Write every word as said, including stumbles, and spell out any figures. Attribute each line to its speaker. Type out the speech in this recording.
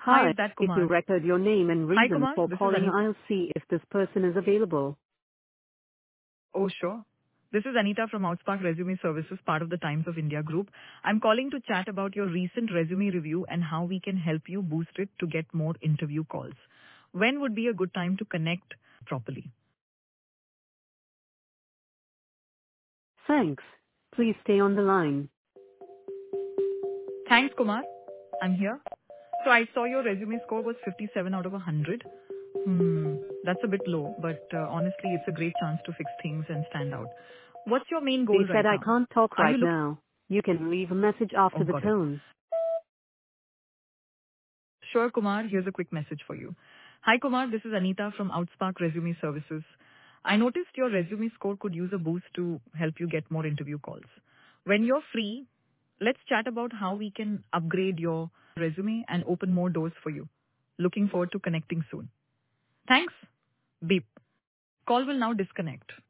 Speaker 1: Hi,
Speaker 2: Hi,
Speaker 1: is that
Speaker 2: if you
Speaker 1: Kumar?
Speaker 2: record your name and
Speaker 1: Hi,
Speaker 2: reason
Speaker 1: Kumar.
Speaker 2: for
Speaker 1: This is
Speaker 2: calling,
Speaker 1: Anita.
Speaker 2: I'll see if this person is available.
Speaker 1: Oh, sure. This is Anita from Outspark Resume Services, part of the Times of India group. I'm calling to chat about your recent resume review and how we can help you boost it to get more interview calls. When would be a good time to connect properly?
Speaker 2: Thanks. Please stay on the line.
Speaker 1: Thanks, Kumar. I'm here. So I saw your resume score was fifty-seven out of one hundred. Hmm, that's a bit low, but uh, honestly, it's a great chance to fix things and stand out. What's your main
Speaker 2: They
Speaker 1: goal
Speaker 2: said
Speaker 1: right
Speaker 2: I
Speaker 1: now?
Speaker 2: can't talk
Speaker 1: Are you
Speaker 2: right
Speaker 1: looking?
Speaker 2: now. You can leave a message
Speaker 1: Oh,
Speaker 2: after the
Speaker 1: got it.
Speaker 2: tone.
Speaker 1: Sure, Kumar. Here's a quick message for you. Hi, Kumar. This is Anita from Outspark Resume Services. I noticed your resume score could use a boost to help you get more interview calls. When you're free, let's chat about how we can upgrade your resume and open more doors for you. Looking forward to connecting soon. Thanks. Beep. Call will now disconnect.